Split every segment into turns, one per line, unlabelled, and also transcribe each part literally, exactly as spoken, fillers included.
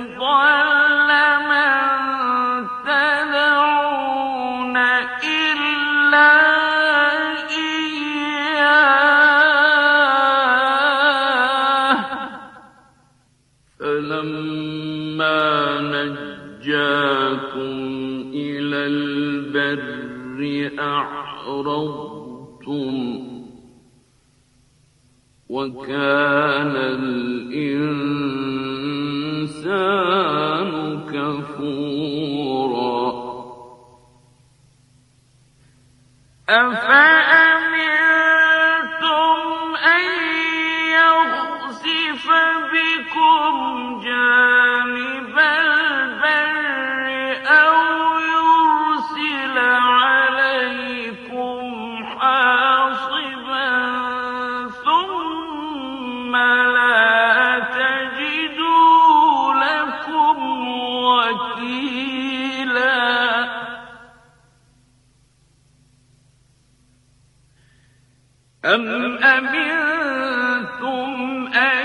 ضل من تدعون إلا إياه فلما نجاكم إلى البر أعرضتم وكان الإنسان كفورا أفأمنتم أن يخسف بكم جانب البر أو يرسل عليكم حاصبا ثم لا تجدوا لكم وكيلا أم أمنتم أن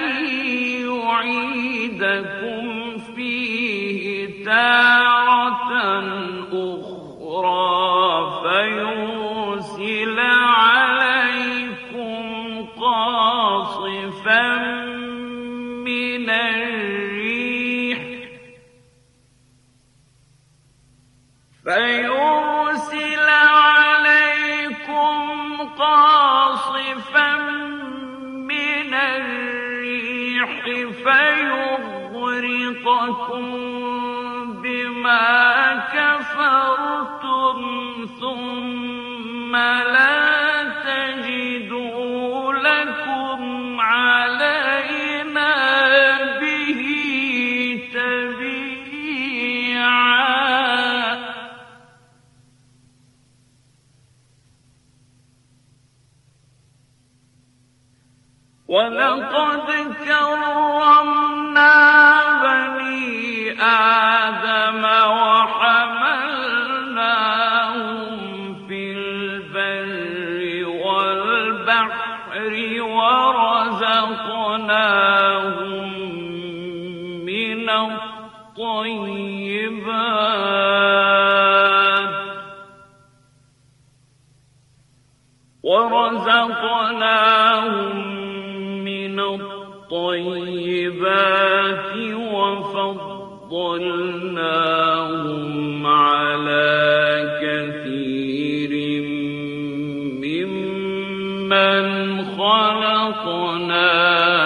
يعيدكم فيه تارة أخرى فيرسل عليكم قاصفا من الريح فيرسل عليكم قاصفا من الريح فيغرقكم بما كفرتم ثم لا تجدوا لكم علينا به تبيعا ولقد كرمنا بني آدم وحملناهم في البر والبحر ورزقناهم من الطيبات ورزقناهم من الطيبات وفضلناهم على كثير ممن خلقنا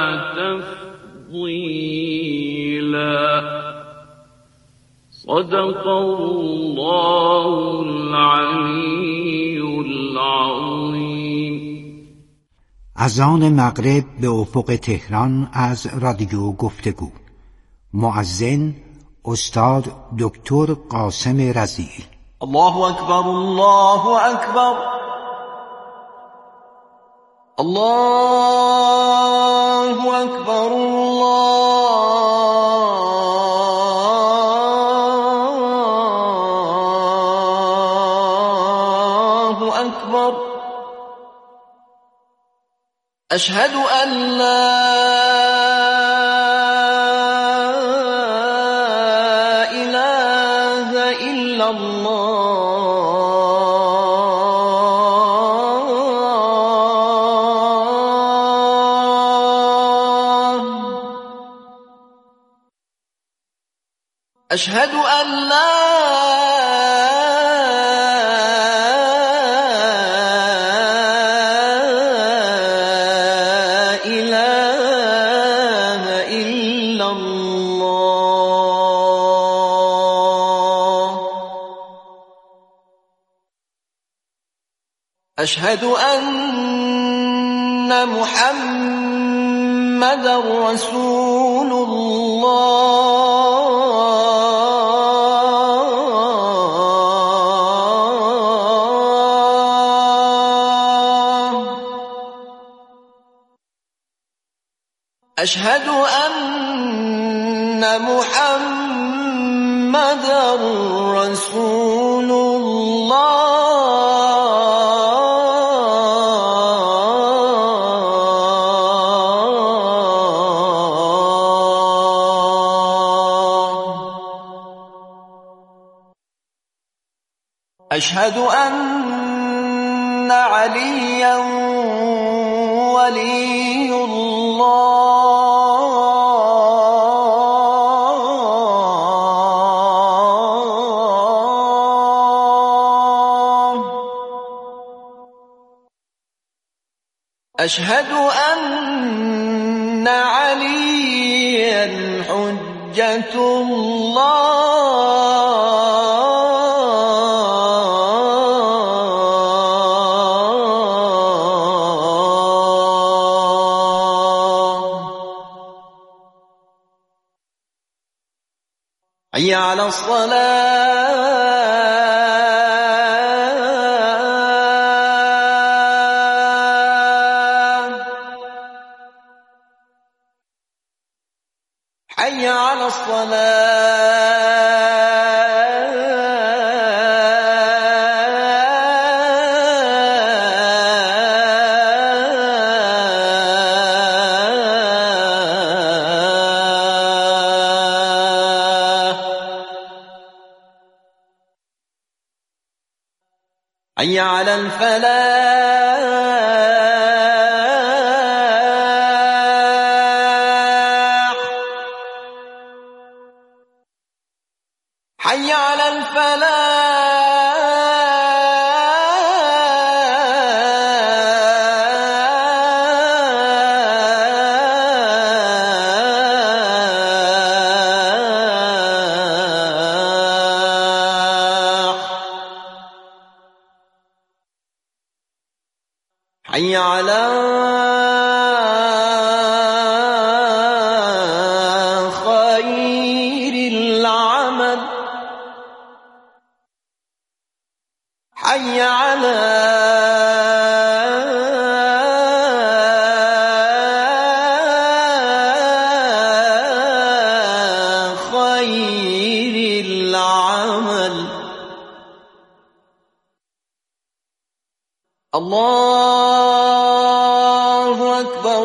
تفضيلا صدق الله العلي العظيم.
اذان مغرب به افق تهران از رادیو گفتگو. مؤذن استاد دکتر قاسم رضیعی.
الله اکبر الله اکبر الله اکبر الله اکبر اشهد ان لا اله الا الله اشهد ان لا أشهد أن محمدًا رسول الله أشهد أن محمدًا رسول الله أشهد أن عليا ولي الله أشهد أن عليا حجة الله حي على الصلاة حي على الصلاة حي على الفلاح حي على الفلاح حي على خير العمل حي على خير العمل الله أكبر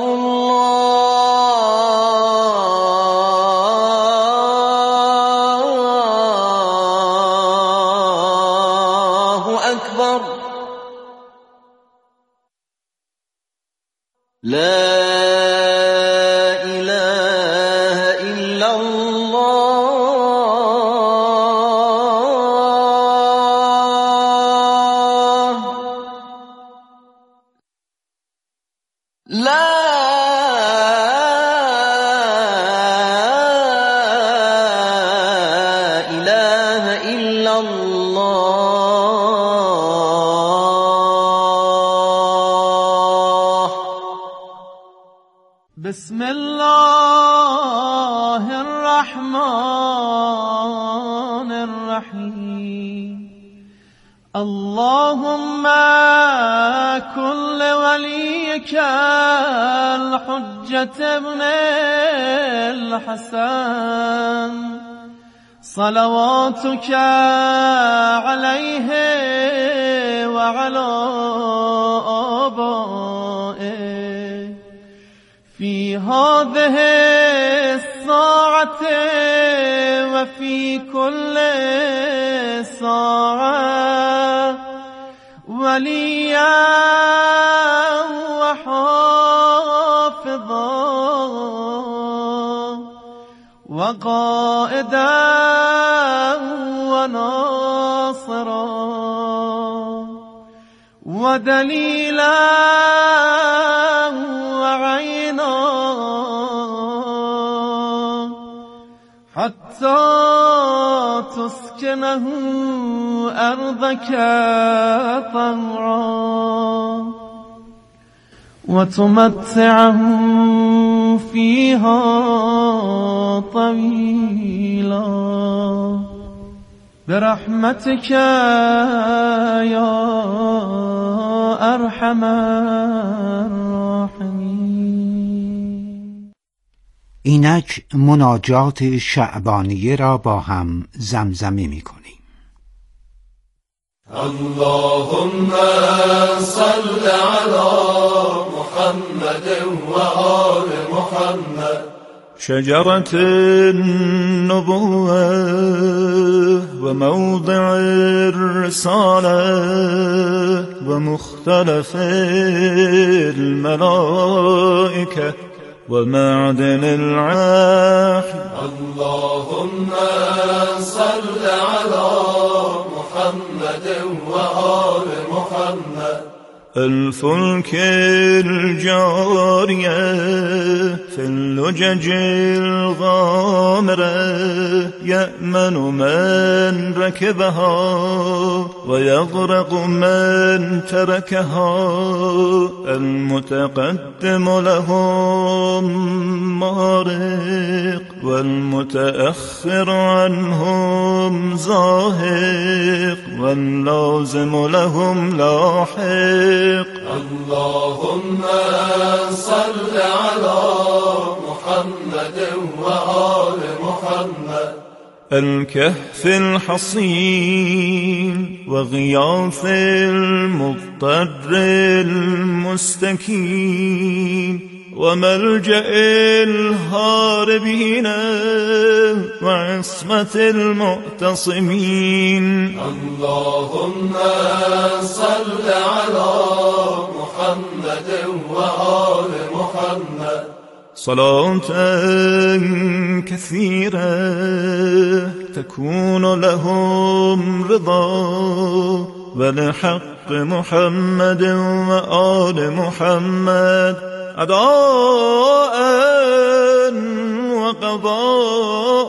الله أكبر لا إله إلا الله لا إله إلا الله
بسم الله الرحمن الرحيم اللهم كن لوليك الحجة ابن الحسن صلواتك عليه وعلى آبائه في هذه الساعة وفي كل ساعة وليا وحافظا وقائدا وناصرا ودليلا وعينا حتى تسكنه أرضك طوعا وتمتعه فيها طويلا برحمتك يا أرحم الراحمين.
اینک مناجات شعبانیه را با هم زمزمه می کنیم.
اللهم صل على محمد و آل محمد
شجرة النبوة وموضع الرسالة ومختلف الملائكة ومعدن العهد.
اللهم صل على محمد وآل محمد.
الفلك الجارية في اللجج الغامرة يأمن من ركبها ويغرق من تركها. المتقدم لهم مارق والمتأخر عنهم زاهق واللازم لهم لاحق.
اللهم صل على محمد وآل محمد.
الكهف الحصين وغياث المضطر المستكين وملجأ الهاربين وعصمة المعتصمين.
اللهم صل على محمد وآل محمد.
صلاة كثيرة تكون لهم رضا ولحق محمد وآل محمد أداء وقضاء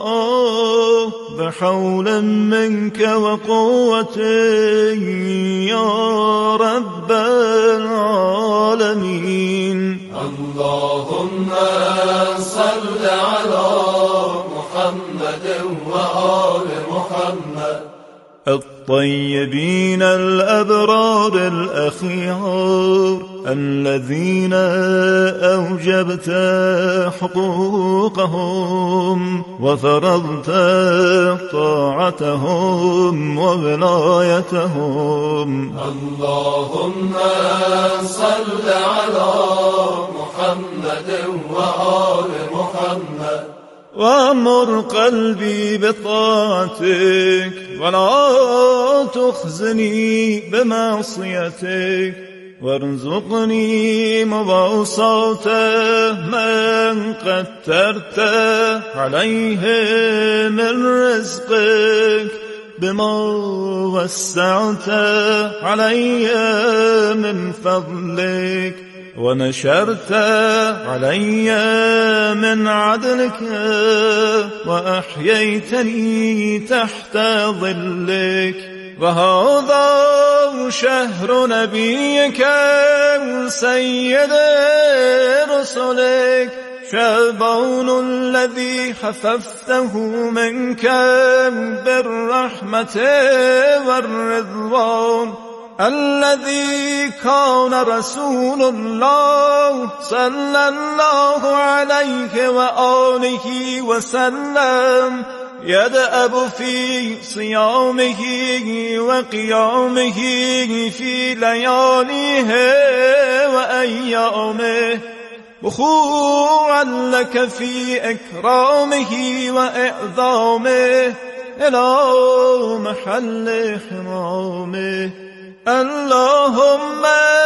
بحول منك وقوة يا رب العالمين.
اللهم صل على محمد وآل محمد.
الطيبين الأبرار الأخيار الذين أوجبت حقوقهم وفرضت طاعتهم وولايتهم.
اللهم صل على محمد وآل محمد.
وامر قلبي بطاعتك ولا تخزني بمعصيتك وارزقني مواصاة من قدرت عليه من رزقك بما وسعت علي من فضلك ونشرت علي من عدلك وأحييتني تحت ظلك. وهذا شهر نبيك سيد رسلك شعبان الذي حففته منك بالرحمة والرضوان الذي كان رسول الله صلى الله عليه وآله وسلم يدأب في صيامه وقيامه في لياليه وأيامه بخوعا لك في إكرامه وإعظامه إلى محل حرامه. اللهم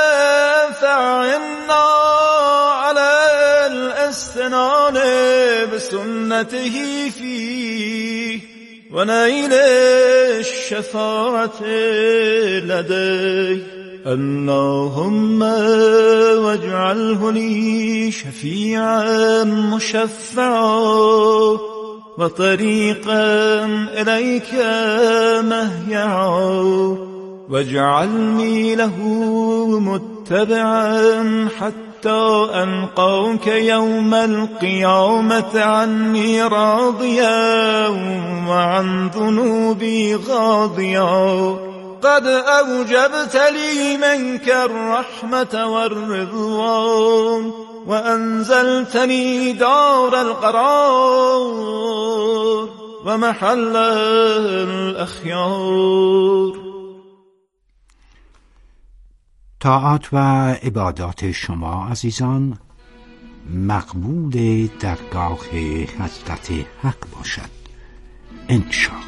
فعنا على الاستنان بسنته فيه ونيل الشفاعة لديه. اللهم واجعله لي شفيعا مشفعا وطريقا إليك مهيعا واجعلني له متبعا حتى ألقاك يوم القيامة عني راضيا وعن ذنوبي غاضيا. قد أوجبت لي منك الرحمة والرضوان وأنزلتني دار القرار ومحل الأخيار.
طاعات و عبادات شما عزیزان مقبول درگاه حضرت حق باشد انشاءالله.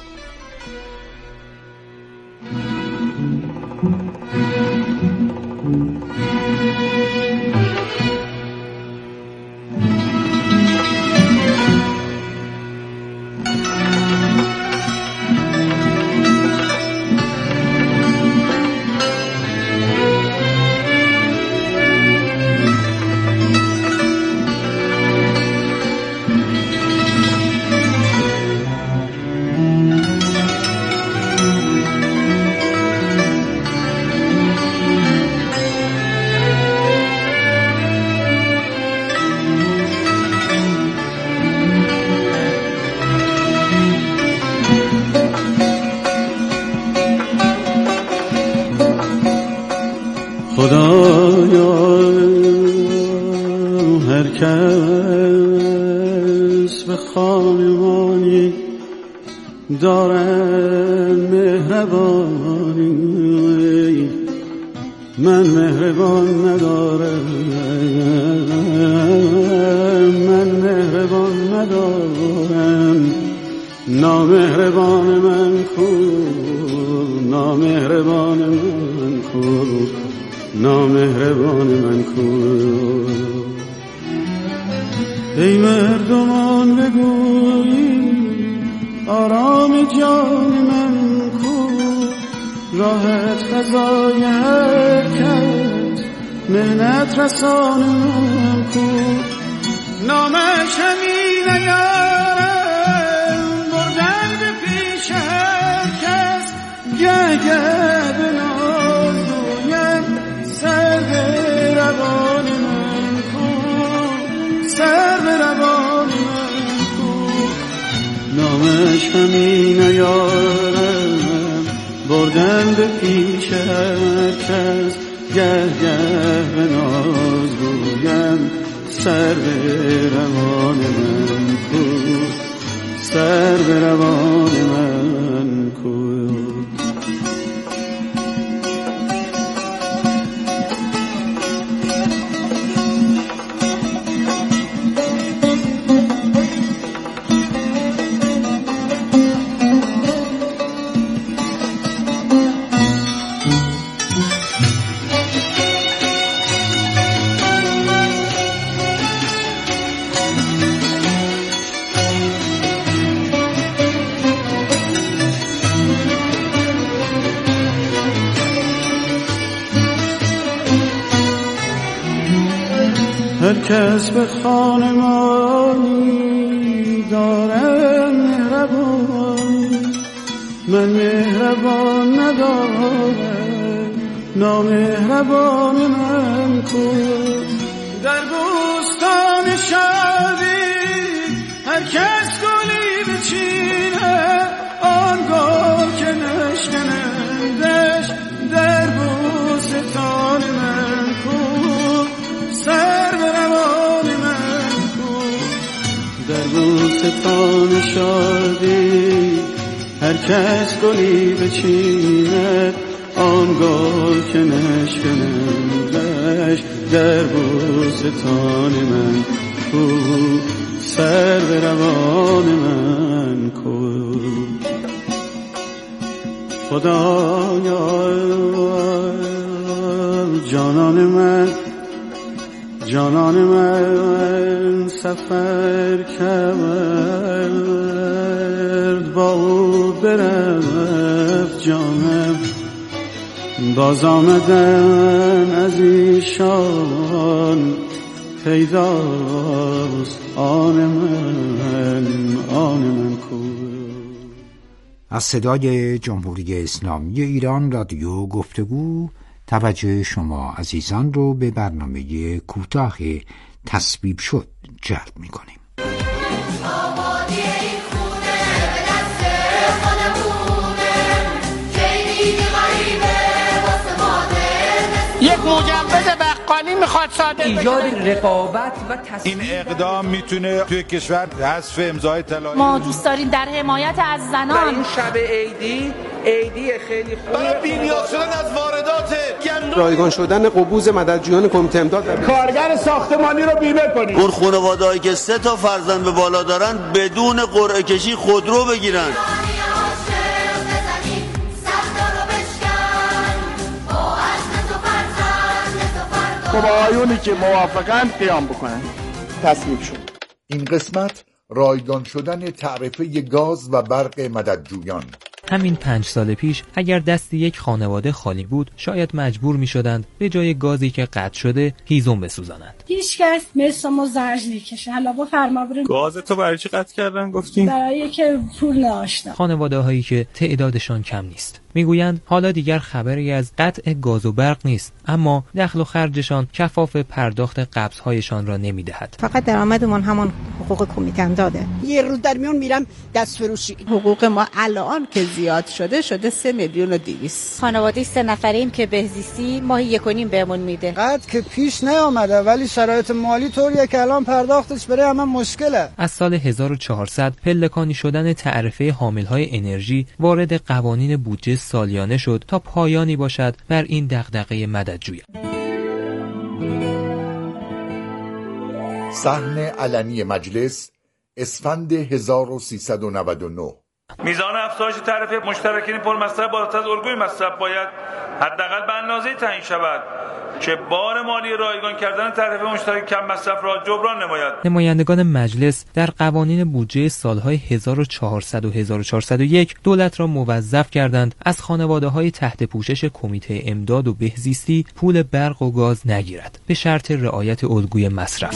خدایا هر کس به خانمانی دارم مهربانی، من مهربان ندارم، من مهربان ندارم، نامهربان من کو، نامهربان من کو، نامهربان من کو. ای مردمان بگویی آرام جان من کو، راحت فضای حرکت مهنت رسان من کو. نامش همین یارم بردن به پیش هر کس، گه گه به ناز گویم سر به روان من کو، سر به روان من کو. نامش همین یارم بردن به پیش هر کس، گه گه به ناز گویم سر به روان من کو، سر به روان من کو. هر کس به خانمانی دارم مهربان، من مهربان ندارم، نامهربان من کو. در بوستان شادی هر کس گلی بچینه، آنگاه که نشکنندش در بوستان من کو، سر به روان من کو. در بوستان شادی هر کس گلی بچیند، آنگاه که نشکنندش در بوستان من کو، سر به روان من کو. خدایا جانان من، جانان من سفر کرد، با او برفت جانم، باز آمدن از ایشان پیداست آن من، آن من کو.
از صدای جمهوری اسلامی ایران رادیو گفتگو توجه شما عزیزان رو به برنامه کوتاه تصویب شد جلب می‌کنیم.
یک مجوز بقالی میخواد صادر
ایجاد رقابت و تصویب.
این اقدام میتونه توی کشور حذف امضای طلایی.
ما دوست داریم در حمایت از زنان
در این شب عیدی
عیدی خیلی خوبه
برای بی‌نیاز شدن از واردات گندم،
رایگان شدن قبوز مددجویان کمیته امداد،
کارگر ساختمانی رو بیمه کنید.
اون خانواده‌ای که سه تا فرزند به بالا دارن بدون قرعه کشی خودرو بگیرن.
با آیونی که موافقن قیام بکنن. تصمیم شد.
این قسمت رایگان شدن تعرفه گاز و برق مددجویان.
همین پنج سال پیش اگر دست یک خانواده خالی بود شاید مجبور می شدند به جای گازی که قطع شده هیزم بسوزانند.
هیچ کس مثل ما زرج نکشه. حالا با فرمانبر
گاز تو برای چی قطع کردن گفتین؟
برای که پول نداشتم.
خانواده هایی که تعدادشان کم نیست میگویند حالا دیگر خبری از قطع گاز و برق نیست، اما دخل و خرجشان کفاف پرداخت قبض‌هایشان را نمی‌دهد.
فقط درآمدمان همان حقوق کمیته امداده.
یه روز در میون میرم دست فروشی.
حقوق ما الان که زیاد شده شده سه میلیون و دویست.
خانواده سه نفریم که بهزیستی ماهی یک و نیم بهمون میده.
قد که پیش نیامده ولی شرایط مالی طوریه که الان پرداختش برای همه مشکله.
از سال هزار و چهارصد پلکانی شدن تعرفه حامل‌های انرژی وارد قوانین بودجه سالیانه شد تا پایانی باشد بر این دغدغه مددجویان.
صحن علنی مجلس اسفند هزار و سیصد و نود و نه.
میزان افزایش تعرفه مشترکین پرمصرف بالاتر از الگوی مصرف باید حداقل به اندازه‌ای تعیین شود که بار مالی رایگان کردن تعرفه مشترک کم مصرف را جبران نماید.
نمایندگان مجلس در قوانین بودجه سالهای هزار و چهارصد و هزار و چهارصد و یک دولت را موظف کردند از خانواده‌های تحت پوشش کمیته امداد و بهزیستی پول برق و گاز نگیرد به شرط رعایت الگوی مصرف.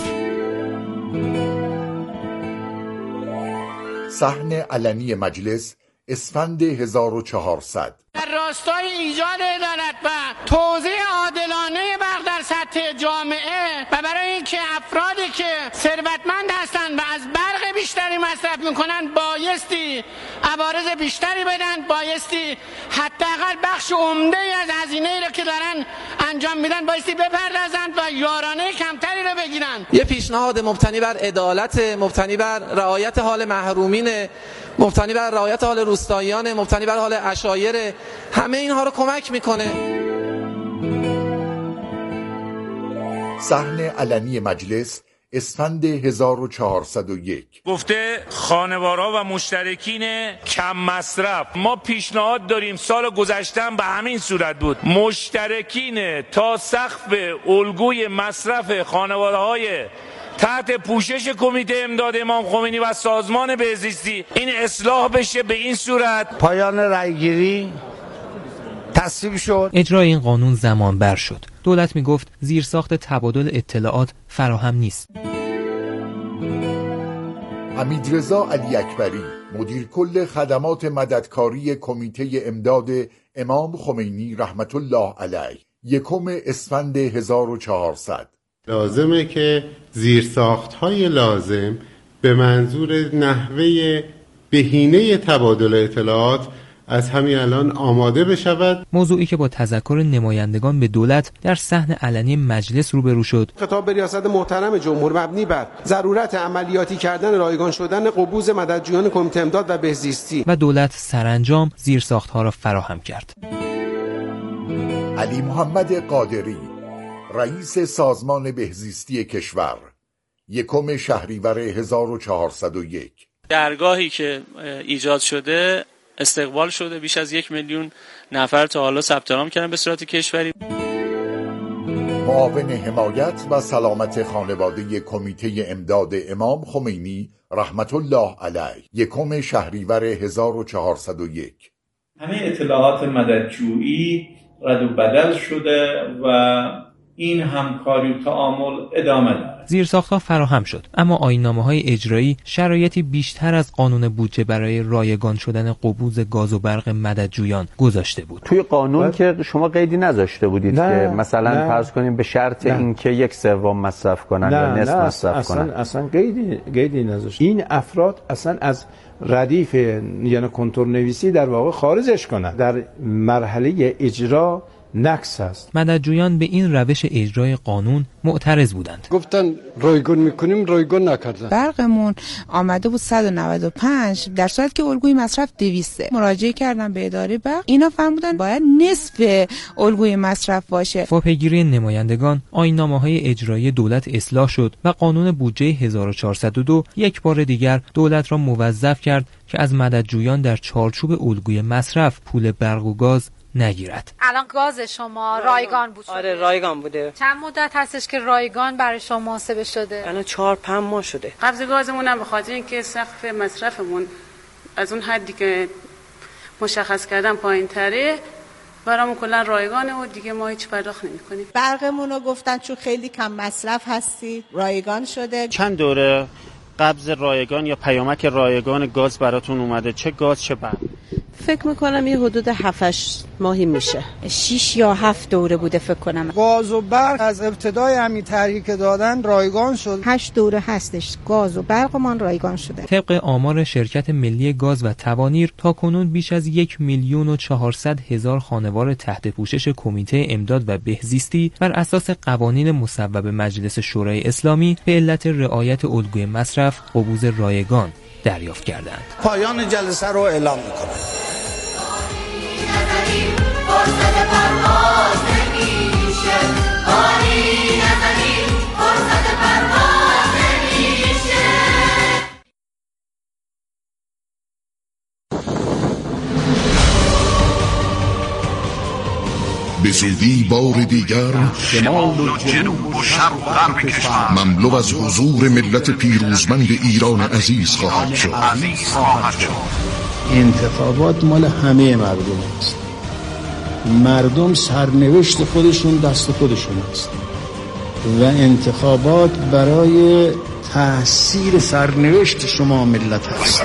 صحن علنی مجلس اسفند هزار و چهارصد.
در راستای ایجاد عدالت و توزیع عادلانه برق در سطح جامعه و برای اینکه افرادی که ثروتمند هستند و از برق بیشتری مصرف میکنن بایستی عوارض بیشتری بدن، بایستی حداقل بخش عمده از هزینه‌ای را که دارن انجام میدن بایستی بپردازند و یارانه کمتری را بگیرن.
یه پیشنهاد مبتنی بر عدالت، مبتنی بر رعایت حال محرومین، مبتنی بر رعایت حال روستاییان، مبتنی بر حال عشایر، همه اینها رو کمک میکنه.
صحن علنی مجلس اسفند هزار و چهارصد و یک.
گفته خانوارها و مشترکین کم مصرف. ما پیشنهاد داریم، سال گذشته به همین صورت بود، مشترکین تا سقف الگوی مصرف خانوارهای تحت پوشش کمیته امداد امام خمینی و سازمان بهزیستی این اصلاح بشه به این صورت.
پایان رأیگیری تصویب شد.
اجرای این قانون زمان بر شد. دولت می گفت زیرساخت تبادل اطلاعات فراهم نیست.
حمیدرضا علی اکبری مدیر کل خدمات مددکاری کمیته امداد امام خمینی رحمت الله علیه، یکم اسفند هزار و چهارصد.
لازمه که زیرساخت‌های لازم به منظور نحوه بهینه تبادل اطلاعات از همین الان آماده بشود.
موضوعی که با تذکر نمایندگان به دولت در صحن علنی مجلس روبرو شد.
خطاب به ریاست محترم جمهور مبنی بر ضرورت عملیاتی کردن رایگان شدن قبوز مددجویان کمیته امداد و بهزیستی
و دولت سرانجام زیرساخت‌ها را فراهم کرد.
علی محمد قادری رئیس سازمان بهزیستی کشور، یکم شهریور هزار و چهارصد و یک.
درگاهی که ایجاد شده استقبال شده، بیش از یک میلیون نفر تا حالا ثبت نام کردن به صورت کشوری.
معاون حمایت و سلامت خانواده کمیته امداد امام خمینی رحمت الله علیه، یکم شهریور هزار و چهارصد و یک.
همه اطلاعات مددجویی رد و بدل شده و این همکاری و تعامل ادامه دارد.
زیرساخت‌ها فراهم شد، اما آیین‌نامه‌های اجرایی شرایطی بیشتر از قانون بودجه برای رایگان شدن قبوز گاز و برق مددجویان گذاشته بود.
توی قانون باید... که شما قیدی نذاشته بودید
نه،
که مثلا نه. فرض کنیم به شرط اینکه یک سوم مصرف کنن
نه،
یا نصف
نه،
مصرف
اصلا
کنن.
اصلا قیدی قیدی نذاشت. این افراد اصلا از ردیف یعنی کنتور نویسی در واقع خارجش کنن. در مرحله اجرا نقص است.
مددجویان به این روش اجرای قانون معترض بودند.
گفتن رایگان میکنیم، رایگان نکردن.
برقمون آمده بود صد و نود و پنج در صورتی که الگوی مصرف دویست. مراجعه کردن به اداره برق، اینا فرمودن باید نصف الگوی مصرف باشه.
با پیگیری نمایندگان آیین‌نامه‌های اجرایی دولت اصلاح شد و قانون بودجه هزار و چهارصد و دو یک بار دیگر دولت را موظف کرد که از مددجویان در چارچوب الگوی مصرف پول برق و گاز نگیرد.
الان گاز شما رایگان بود شده؟
آره رایگان بوده.
چند مدت هستش که رایگان برای شما محاسبه شده؟
الان چهار پنج ماه شده.
قبض گازمون هم به خاطر اینکه سقف مصرفمون از اون حدی که مشخص کردن پایین تره، برامون کلا رایگانه و دیگه ما هیچ پرداخت نمی‌کنیم.
برقمون رو گفتن چون خیلی کم مصرف هستی رایگان شده.
چند دوره قبض رایگان یا پیامک رایگان گاز براتون اومده؟ چه گاز چه برق؟
فکر میکنم یه حدود هفت هشت ماهی میشه.
شش یا هفت دوره بوده فکر کنم.
گاز و برق از ابتدای همین طرحی که دادن رایگان شد.
هشت دوره هستش گاز و برقمان رایگان شده.
طبق آمار شرکت ملی گاز و توانیر تاکنون بیش از یک میلیون و چهارصد هزار خانوار تحت پوشش کمیته امداد و بهزیستی بر اساس قوانین مصوب مجلس شورای اسلامی به علت رعایت الگوی مصرف قبوز رایگان دریافت کردند.
پایان جلسه رو اعلام می‌کنم.
به زودی بار دیگر
شمال و جنوب و شرق و غرب کشور
مملو از حضور ملت پیروزمند ایران عزیز خواهد شد.
انتخابات مال همه مردم است. مردم سرنوشت خودشون دست خودشون است و انتخابات برای تأثیر سرنوشت شما ملت است.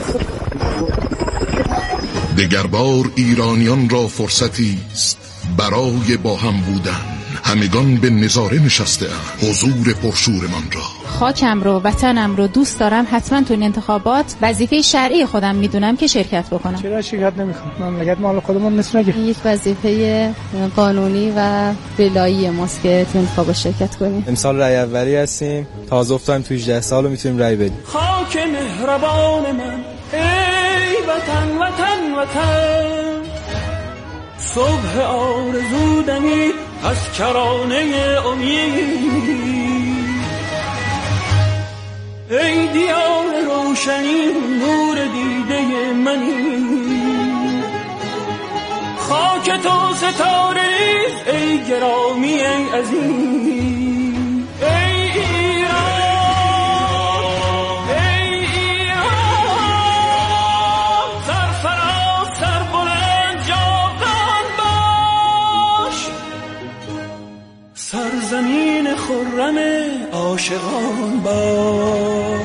دگربار ایرانیان را فرصتی است برای با هم بودن. همگان به نظاره نشسته اند حضور پرشورمان را.
خاکم رو وطنم رو دوست دارم، حتما تو این انتخابات وظیفه شرعی خودم میدونم که شرکت بکنم.
چرا شرکت نمیکنم؟ مملکت مال خودمون نیست مگه؟
یک وظیفه قانونی و ولایی ماست که تو انتخابات شرکت کنیم.
امسال رای اولی هستیم، تازه افتادیم تو هجده سال و میتونیم رای بدیم.
خاک مهربان من ای وطن وطن وطن، صبح آرزو دمید از کرانه امید، ای دیار روشنی نور دیده منی، خاک تو ستاره ریز ای گرامی ای عزیز، ای ایران ای ایران، سرفراز سر بلند جاودان باش، سرزمین خرم عاشقان باش.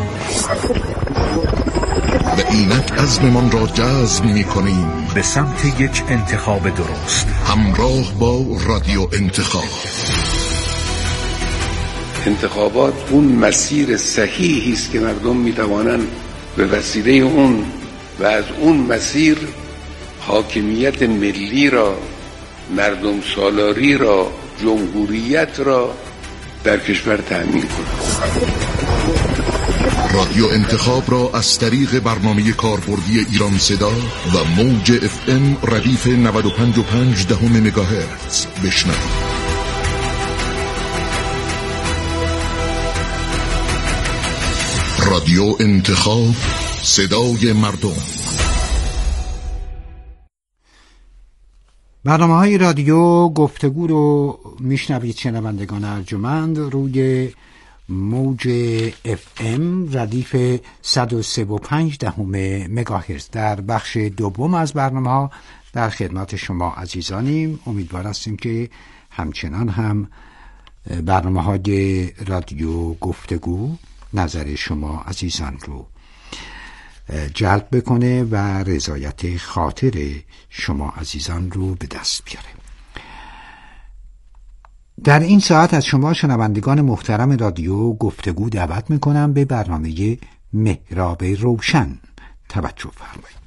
و اینک عزممان را جزم می کنیم
به سمت یک انتخاب درست،
همراه با رادیو انتخاب.
انتخابات اون مسیر صحیحی است که مردم می توانند به وسیله اون و از اون مسیر حاکمیت ملی را، مردم سالاری را، جمهوریت را در کشور تأمین کنند.
رادیو انتخاب را از طریق برنامه کاربردی ایران صدا و موج اف ام ردیف نود و پنج و پنج دهم مگاهرتز بشنوید. رادیو انتخاب، صدای مردم.
برنامه‌های رادیو گفتگو رو میشنوید شنوندگان ارجمند روی موج اف ام ردیف صد و سه و پنج دهم مگاهرتز. در بخش دوم از برنامه در خدمت شما عزیزانیم. امیدوار هستیم که همچنان هم برنامه های رادیو گفتگو نظر شما عزیزان رو جلب بکنه و رضایت خاطر شما عزیزان رو به دست بیاره. در این ساعت از شما شنوندگان محترم رادیو گفتگو دعوت میکنم به برنامه محراب روشن توجه فرمایید.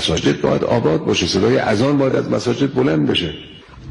مساجد باید آباد باشه، صدای اذان باید از مساجد بلند بشه.